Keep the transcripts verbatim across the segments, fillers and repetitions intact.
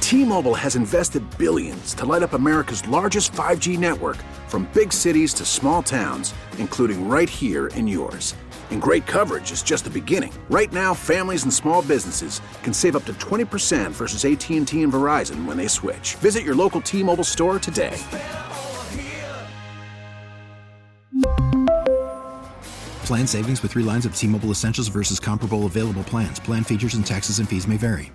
T-Mobile has invested billions to light up America's largest five G network, from big cities to small towns, including right here in yours. And great coverage is just the beginning. Right now, families and small businesses can save up to twenty percent versus A T and T and Verizon when they switch. Visit your local T-Mobile store today. Plan savings with three lines of T-Mobile Essentials versus comparable available plans. Plan features and taxes and fees may vary.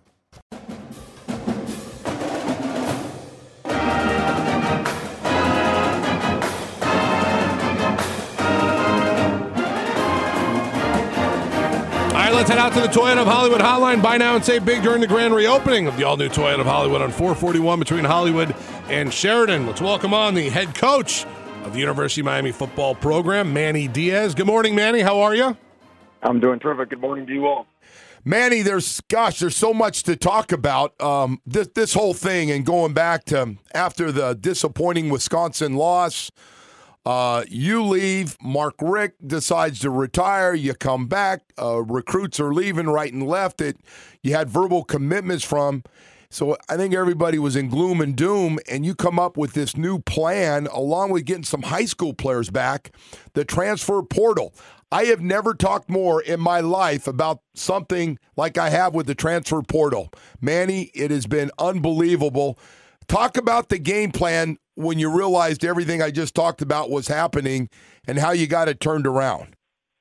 Let's head out to the Toyota of Hollywood hotline. Buy now and save big during the grand reopening of the all-new Toyota of Hollywood on four forty-one between Hollywood and Sheridan. Let's welcome on the head coach of the University of Miami football program, Manny Diaz. Good morning, Manny. How are you? I'm doing terrific. Good morning to you all. Manny, there's, gosh, there's so much to talk about. Um, this, this whole thing, and going back to after the disappointing Wisconsin loss, Uh, you leave, Mark Richt decides to retire, you come back, uh, recruits are leaving right and left. It, you had verbal commitments from. So I think everybody was in gloom and doom, and you come up with this new plan along with getting some high school players back, the transfer portal. I have never talked more in my life about something like I have with the transfer portal. Manny, it has been unbelievable. Talk about the game plan when you realized everything I just talked about was happening and how you got it turned around.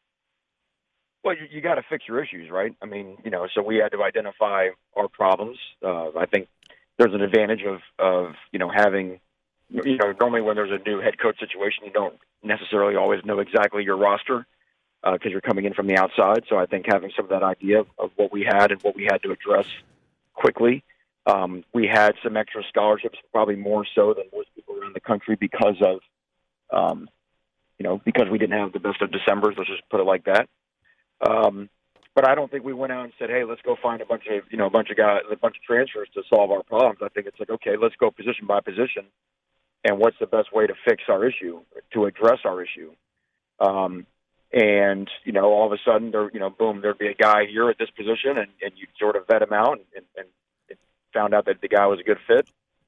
Well, you, you got to fix your issues, right? I mean, you know, so we had to identify our problems. Uh, I think there's an advantage of, of, you know, having, you know, normally when there's a new head coach situation, you don't necessarily always know exactly your roster because uh, you're coming in from the outside. So I think having some of that idea of, of what we had and what we had to address quickly. Um, we had some extra scholarships, probably more so than most people around the country because of, um, you know, because we didn't have the best of Decembers. Let's just put it like that. Um, but I don't think we went out and said, "Hey, let's go find a bunch of, you know, a bunch of guys, a bunch of transfers to solve our problems." I think it's like, okay, let's go position by position, and what's the best way to fix our issue, to address our issue. Um, and you know, all of a sudden, there, you know, boom, there'd be a guy here at this position, and, and you sort of vet him out and. and found out that the guy was a good fit,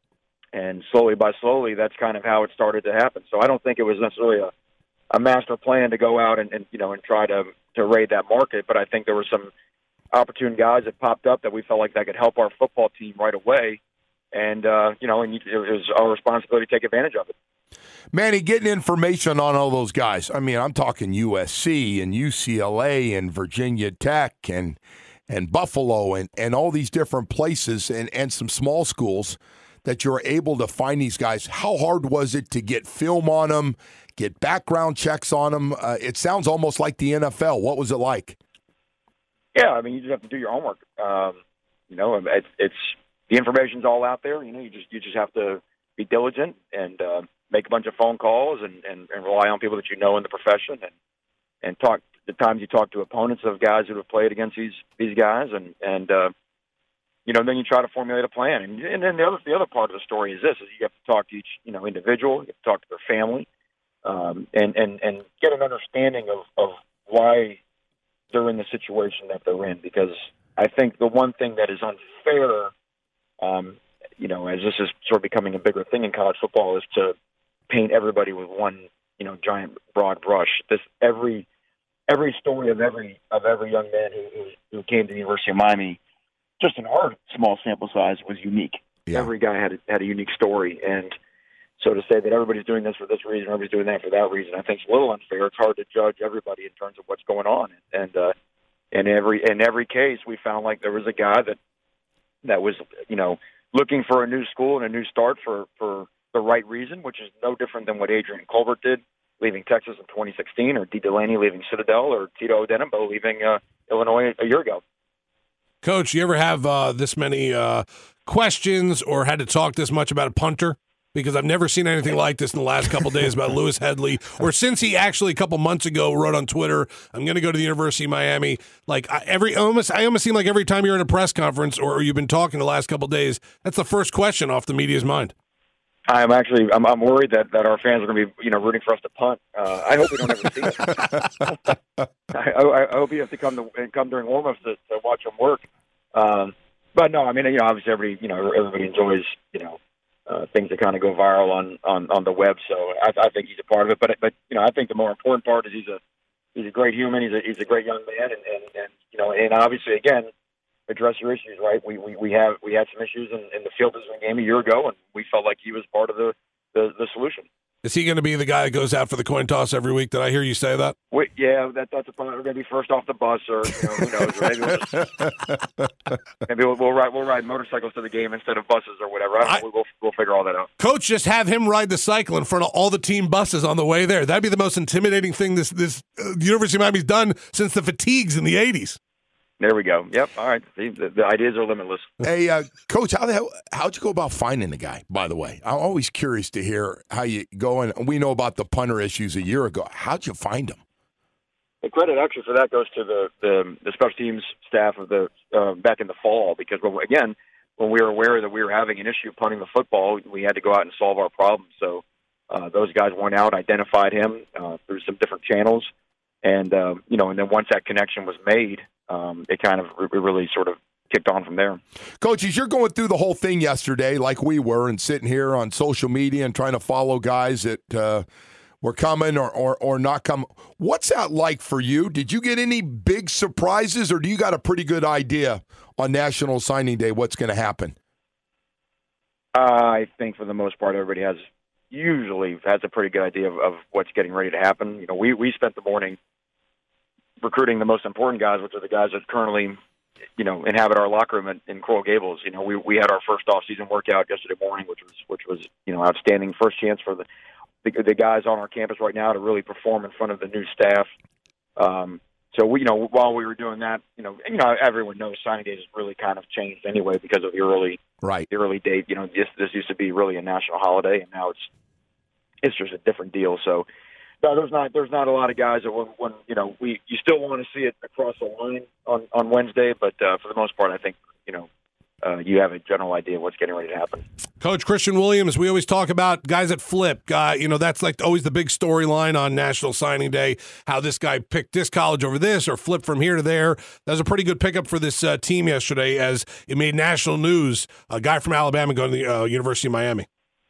and slowly by slowly, that's kind of how it started to happen. So I don't think it was necessarily a, a master plan to go out and, and you know and try to to raid that market, but I think there were some opportune guys that popped up that we felt like that could help our football team right away, and uh, you know, and it was our responsibility to take advantage of it. Manny, getting information on all those guys. I mean, I'm talking U S C and U C L A and Virginia Tech and. and Buffalo and, and all these different places and, and some small schools that you're able to find these guys. How hard was it to get film on them, get background checks on them? Uh, it sounds almost like the N F L. What was it like? Yeah, I mean, you just have to do your homework. Um, you know, it's, it's the information's all out there. You know, you just you just have to be diligent and uh, make a bunch of phone calls and, and, and rely on people that you know in the profession and and talk. The times you talk to opponents of guys who have played against these these guys, and and uh, you know, then you try to formulate a plan. And, and then the other the other part of the story is this: is you have to talk to each you know individual, you have to talk to their family, um, and and and get an understanding of of why they're in the situation that they're in. Because I think the one thing that is unfair, um, you know, as this is sort of becoming a bigger thing in college football, is to paint everybody with one you know giant broad brush. This every Every story of every of every young man who, who who came to the University of Miami, just in our small sample size, was unique. Yeah. Every guy had a, had a unique story, and so to say that everybody's doing this for this reason, everybody's doing that for that reason, I think it's a little unfair. It's hard to judge everybody in terms of what's going on, and uh, in every in every case, we found like there was a guy that that was you know looking for a new school and a new start for for the right reason, which is no different than what Adrian Colbert did, leaving Texas in twenty sixteen, or Dee Delaney leaving Citadel, or Tito Odenigbo leaving uh, Illinois a year ago. Coach, you ever have uh, this many uh, questions or had to talk this much about a punter? Because I've never seen anything like this in the last couple of days about Lewis Headley, or since he actually a couple months ago wrote on Twitter, "I'm going to go to the University of Miami." Like I, every, almost, I almost seem like every time you're in a press conference or you've been talking the last couple of days, that's the first question off the media's mind. I'm actually I'm, I'm worried that, that our fans are going to be you know rooting for us to punt. Uh, I hope we don't ever see it. I, I, I hope you have to come to come during warm-ups to, to watch them work. Um, but no, I mean, you know, obviously everybody, you know, everybody enjoys, you know, uh, things that kind of go viral on, on, on the web. So I, I think he's a part of it. But but you know, I think the more important part is he's a he's a great human. He's a he's a great young man, and, and, and you know, and obviously again, address your issues. Right? We we, we have we had some issues in, in the field position game a year ago, and we felt like he was part of the the, the solution. Is he going to be the guy that goes out for the coin toss every week? Did I hear you say that? We, yeah, that, that's a probably we're going to be first off the bus, or you know, who knows? Maybe we'll, just, maybe we'll, we'll ride we'll ride motorcycles to the game instead of buses or whatever. I don't I, know. We'll, we'll figure all that out. Coach, just have him ride the cycle in front of all the team buses on the way there. That'd be the most intimidating thing this this uh, University of Miami's done since the fatigues in the eighties. There we go. Yep. All right. See, the, the ideas are limitless. Hey, uh, Coach, how the hell, how'd you go about finding the guy, by the way? I'm always curious to hear how you go, and we know about the punter issues a year ago. How'd you find him? The credit actually for that goes to the, the, the special teams staff of the uh, back in the fall, because, when, again, when we were aware that we were having an issue punting the football, we had to go out and solve our problem. So uh, those guys went out, identified him uh, through some different channels, and, uh, you know, and then once that connection was made, Um, it kind of re- really sort of kicked on from there. Coach, as you're going through the whole thing yesterday, like we were, and sitting here on social media and trying to follow guys that uh, were coming or, or, or not coming, what's that like for you? Did you get any big surprises, or do you got a pretty good idea on National Signing Day what's going to happen? Uh, I think for the most part, everybody has usually has a pretty good idea of, of what's getting ready to happen. You know, we, we spent the morning recruiting the most important guys, which are the guys that currently, you know, inhabit our locker room in, in Coral Gables. You know, we we had our first off-season workout yesterday morning, which was which was you know outstanding. First chance for the, the the guys on our campus right now to really perform in front of the new staff. Um, so we, you know, while we were doing that, you know, you know, everyone knows signing day has really kind of changed anyway because of the early right the early date. You know, this this used to be really a national holiday, and now it's it's just a different deal. So. No, there's not. There's not a lot of guys that when, when you know we. You still want to see it across the line on, on Wednesday, but uh, for the most part, I think you know uh, you have a general idea of what's getting ready to happen. Coach Christian Williams, we always talk about guys that flip. Guy, you know that's like always the big storyline on National Signing Day. How this guy picked this college over this, or flipped from here to there. That was a pretty good pickup for this uh, team yesterday, as it made national news. A guy from Alabama going to the uh, University of Miami.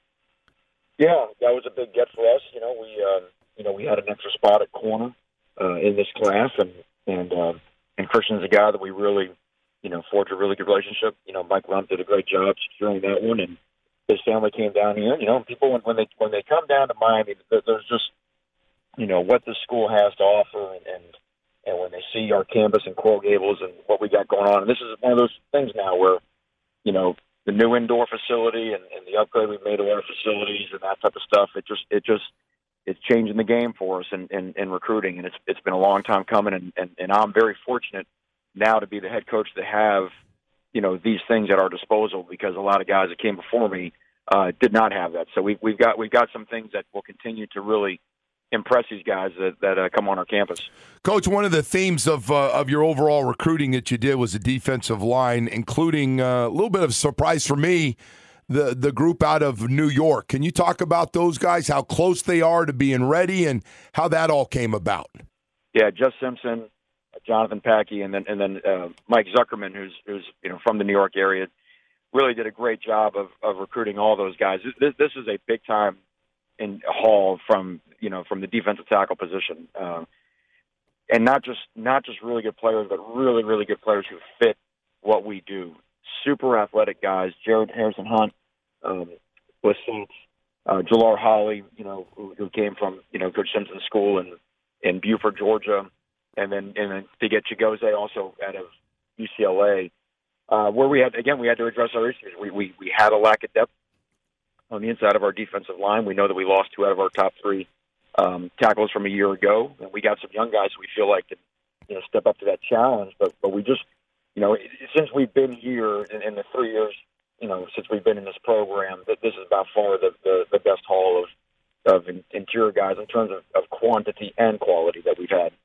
Yeah, that was a big get for us. You know, we. Uh, You know, we had an extra spot at corner uh, in this class, and and uh, and Christian's a guy that we really, you know, forged a really good relationship. You know, Mike Rump did a great job securing that one, and his family came down here. You know, people when, when they when they come down to Miami, there's just, you know, what the school has to offer, and and, and when they see our campus in Coral Gables and what we got going on, and this is one of those things now where, you know, the new indoor facility and, and the upgrade we've made to our facilities and that type of stuff. It just it just it's changing the game for us in, in, in recruiting, and it's it's been a long time coming, and, and, and I'm very fortunate now to be the head coach to have, you know, these things at our disposal, because a lot of guys that came before me uh, did not have that. So we've we've got we've got some things that will continue to really impress these guys that that uh, come on our campus. Coach, one of the themes of uh, of your overall recruiting that you did was the defensive line, including uh, a little bit of surprise for me. The the group out of New York. Can you talk about those guys, how close they are to being ready, and how that all came about? Yeah, Jeff Simpson, Jonathan Packey, and then and then uh, Mike Zuckerman, who's who's you know from the New York area, really did a great job of, of recruiting all those guys. This this is a big time in haul from you know from the defensive tackle position, uh, and not just not just really good players, but really really good players who fit what we do. Super athletic guys, Jared Harrison Hunt, um, with Saints, uh, Jalar Holly, you know, who, who came from, you know, Coach Simpson's school in, in Buford, Georgia, and then and then to get Chigoze also out of U C L A, uh, where we had, again, we had to address our issues. We, we, we had a lack of depth on the inside of our defensive line. We know that we lost two out of our top three um, tackles from a year ago, and we got some young guys who we feel like can, you know, step up to that challenge, but but we just, you know, since we've been here in, in the three years, you know, since we've been in this program, that this is by far the, the, the best haul of, of interior guys in terms of, of quantity and quality that we've had.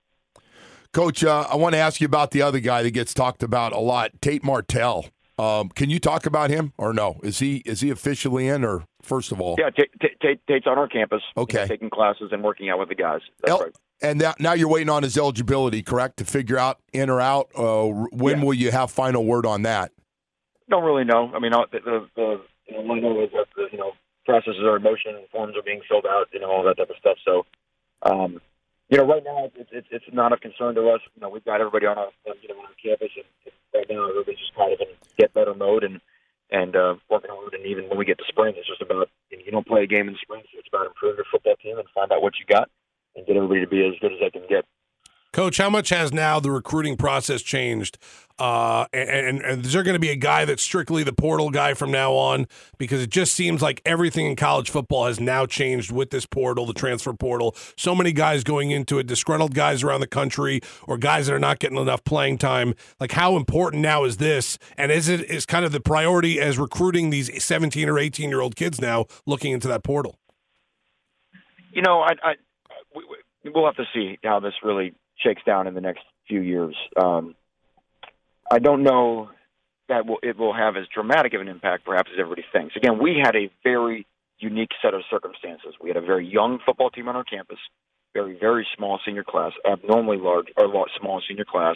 Coach, uh, I want to ask you about the other guy that gets talked about a lot, Tate Martell. Um, can you talk about him or no? Is he is he officially in, or first of all? Yeah, Tate, Tate, Tate's on our campus. Okay. You know, taking classes and working out with the guys. That's El- right. And that, now you're waiting on his eligibility, correct, to figure out in or out? Uh, when yeah. will you have final word on that? don't really know. I mean, the the, the you know, what I know is that the, you know processes are in motion and forms are being filled out, you know, all that type of stuff. So, um, you know, right now it's it's it's not of concern to us. You know, we've got everybody on our you know on our campus, and, and right now everybody's just kind of in get better mode and and uh, working hard. And even when we get to spring, it's just about you know, you don't play a game in the spring, so it's about improving your football team and find out what you got and get everybody to be as good as they can get. Coach, how much has now the recruiting process changed? Uh, and, and is there going to be a guy that's strictly the portal guy from now on? Because it just seems like everything in college football has now changed with this portal, the transfer portal. So many guys going into it, disgruntled guys around the country, or guys that are not getting enough playing time. Like, how important now is this? And is it is kind of the priority as recruiting these seventeen or eighteen-year-old kids now looking into that portal? You know, I, I we, we'll have to see how this really shakes down in the next few years. Um, I don't know that will, it will have as dramatic of an impact, perhaps, as everybody thinks. Again, we had a very unique set of circumstances. We had a very young football team on our campus, very, very small senior class, abnormally large or small senior class.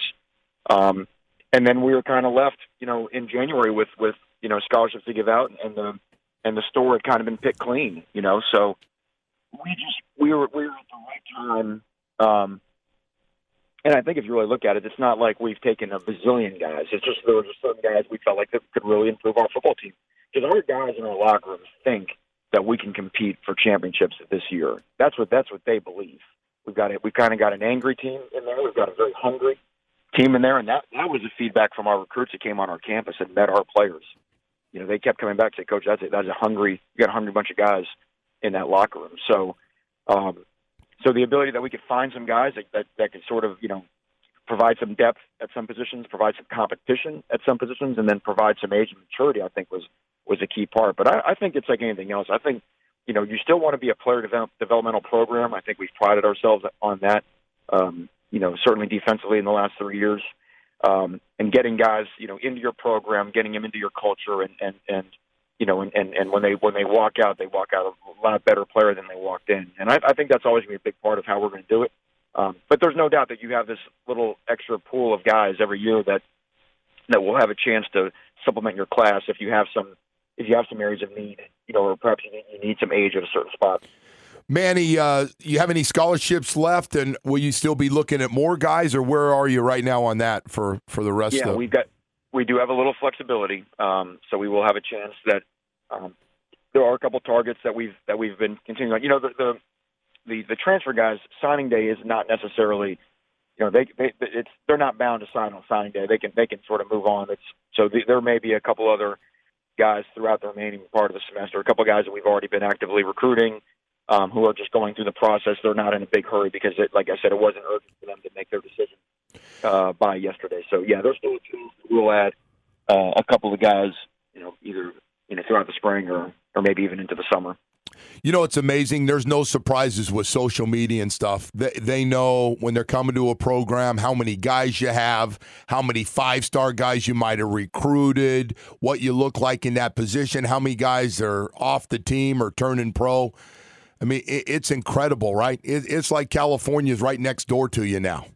Um, and then we were kind of left, you know, in January with, with you know, scholarships to give out, and the and the store had kind of been picked clean, you know. So we just we were we were at the right time. Um, And I think if you really look at it, it's not like we've taken a bazillion guys. It's just there were just certain guys we felt like that could really improve our football team. Because our guys in our locker rooms think that we can compete for championships this year. That's what that's what they believe. We've got it. We've kind of got an angry team in there. We've got a very hungry team in there, and that that was the feedback from our recruits that came on our campus and met our players. You know, they kept coming back and say, "Coach, that's a, that's a hungry. You got a hungry bunch of guys in that locker room." So. Um, So the ability that we could find some guys that, that, that could sort of, you know, provide some depth at some positions, provide some competition at some positions, and then provide some age and maturity, I think was, was a key part. But I, I think it's like anything else. I think, you know, you still want to be a player develop, developmental program. I think we've prided ourselves on that, um, you know, certainly defensively in the last three years. Um, and getting guys, you know, into your program, getting them into your culture, and, and, and you know, and, and, and when they when they walk out, they walk out a lot better player than they walked in. And I, I think that's always going to be a big part of how we're going to do it. Um, but there's no doubt that you have this little extra pool of guys every year that that will have a chance to supplement your class if you have some if you have some areas of need, you know, or perhaps you need, you need some age at a certain spot. Manny, uh, you have any scholarships left, and will you still be looking at more guys, or where are you right now on that for, for the rest yeah, of? Yeah, we've got. We do have a little flexibility, um, so we will have a chance that um, there are a couple targets that we've that we've been continuing on. You know, the, the the the transfer guys, signing day is not necessarily, you know, they they it's they're not bound to sign on signing day. They can they can sort of move on. It's so the, there may be a couple other guys throughout the remaining part of the semester, a couple of guys that we've already been actively recruiting, um, who are just going through the process. They're not in a big hurry because, it, like I said, it wasn't urgent for them to make their decision uh, by yesterday. So yeah, there's still a chance that we'll add uh, a couple of guys, you know, either you know throughout the spring or or maybe even into the summer. You know, it's amazing. There's no surprises with social media and stuff. They, they know when they're coming to a program how many guys you have, how many five-star guys you might have recruited, what you look like in that position, how many guys are off the team or turning pro. I mean, it, it's incredible, right? It, it's like California's right next door to you now.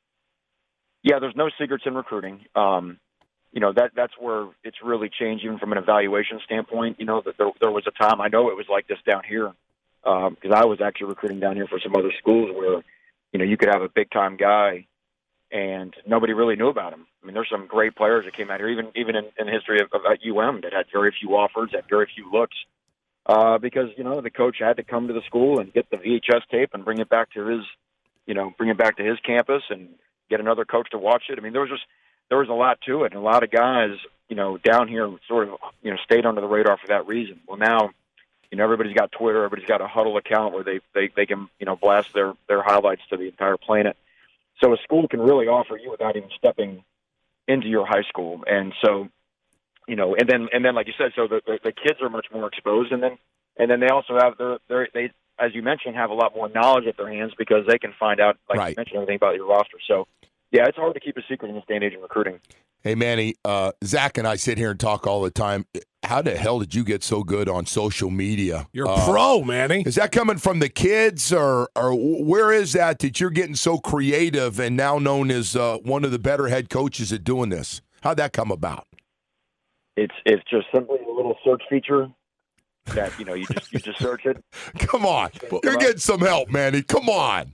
Yeah, there's no secrets in recruiting. Um, you know, that that's where it's really changed even from an evaluation standpoint. You know, that there, there was a time, I know it was like this down here, because um, I was actually recruiting down here for some other schools where, you know, you could have a big-time guy and nobody really knew about him. I mean, there's some great players that came out here, even even in, in the history of, of at U M that had very few offers, had very few looks, uh, because, you know, the coach had to come to the school and get the V H S tape and bring it back to his, you know, bring it back to his campus and get another coach to watch it. I mean, there was just, there was a lot to it, and a lot of guys, you know, down here sort of, you know, stayed under the radar for that reason. Well, now, you know, everybody's got Twitter, everybody's got a Huddle account where they, they, they can, you know, blast their, their highlights to the entire planet. So a school can really offer you without even stepping into your high school. And so, you know, and then, and then, like you said, so the, the, the kids are much more exposed, and then, and then they also have their, their, they, as you mentioned, have a lot more knowledge at their hands because they can find out, like right. you mentioned, everything about your roster. So, yeah, it's hard to keep a secret in this day and age in recruiting. Hey, Manny, uh, Zach and I sit here and talk all the time. How the hell did you get so good on social media? You're a uh, pro, Manny. Is that coming from the kids, or or where is that that you're getting so creative and now known as uh, one of the better head coaches at doing this? How'd that come about? it's it's just simply a little search feature that you know you just you just search it. Come on, you're getting some help, Manny. Come on.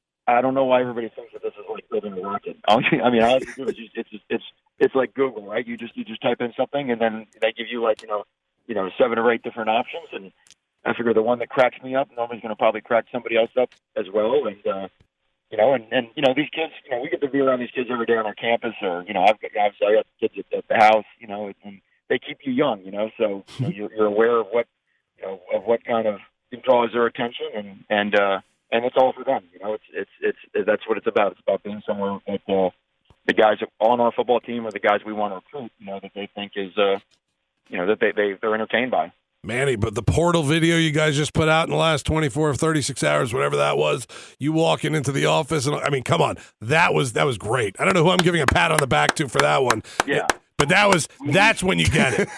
I don't know why everybody thinks that this is like building a rocket. I mean, all you do is just, it's just, it's it's like Google, right? You just you just type in something, and then they give you like you know you know seven or eight different options, and I figure the one that cracks me up, nobody's going to probably crack somebody else up as well, and uh, you know, and, and you know these kids, you know, we get to be around these kids every day on our campus, or you know, I've got obviously I got kids at, at the house, you know, and they keep you young, you know, so you know, you're, you're aware of what you know of what kind of draws their attention, and and. uh And it's all for them, you know. It's it's it's that's what it's about. It's about being somewhere that uh, the guys on our football team or the guys we want to recruit, you know, that they think is, uh, you know, that they they they're entertained by. Manny, but the portal video you guys just put out in the last twenty-four, thirty-six hours, whatever that was, you walking into the office, and I mean, come on, that was that was great. I don't know who I'm giving a pat on the back to for that one. Yeah. But that was that's when you get it.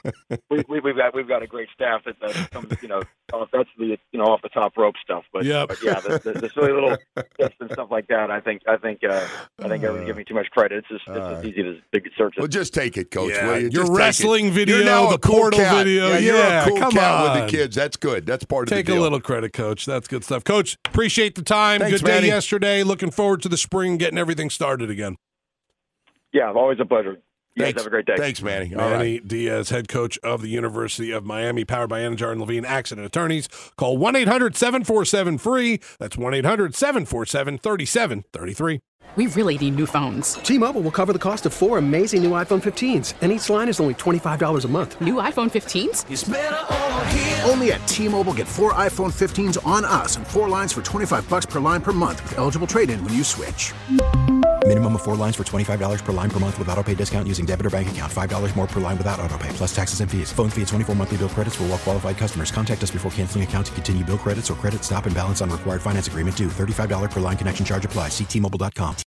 we, we, we've got we've got a great staff that, that comes, you know, off, that's the you know off the top rope stuff. But, yep. but yeah, the, the, the silly little tips and stuff like that. I think I think uh, I think everyone's giving me too much credit. It's just it's Uh, just easy to big search it. Well, just take it, Coach. Yeah, will you? your Just take wrestling it. video, You're now the a cool portal cat. video. Yeah, you're Yeah, a cool come cat on. with the kids. That's good. That's part of Take the deal. a little credit, Coach. That's good stuff. Coach, appreciate the time. Thanks, good day Manny. yesterday. Looking forward to the spring, getting everything started again. Yeah, always a pleasure. You Thanks. guys have a great day. Thanks, Manny. All Manny right. Diaz, head coach of the University of Miami, powered by Anajar and Levine Accident Attorneys. Call one eight hundred seven four seven free. That's one eight hundred seven four seven three seven three three. We really need new phones. T-Mobile will cover the cost of four amazing new iPhone fifteens, and each line is only twenty-five dollars a month. New iPhone fifteens? It's better over here. Only at T-Mobile, get four iPhone fifteens on us and four lines for twenty-five bucks per line per month with eligible trade-in when you switch. Minimum of four lines for twenty-five dollars per line per month with autopay discount using debit or bank account. five dollars more per line without autopay, plus taxes and fees. Phone fee at twenty-four monthly bill credits for well-qualified customers. Contact us before canceling account to continue bill credits or credit stop and balance on required finance agreement due. thirty-five dollars per line connection charge applies. See T Mobile dot com.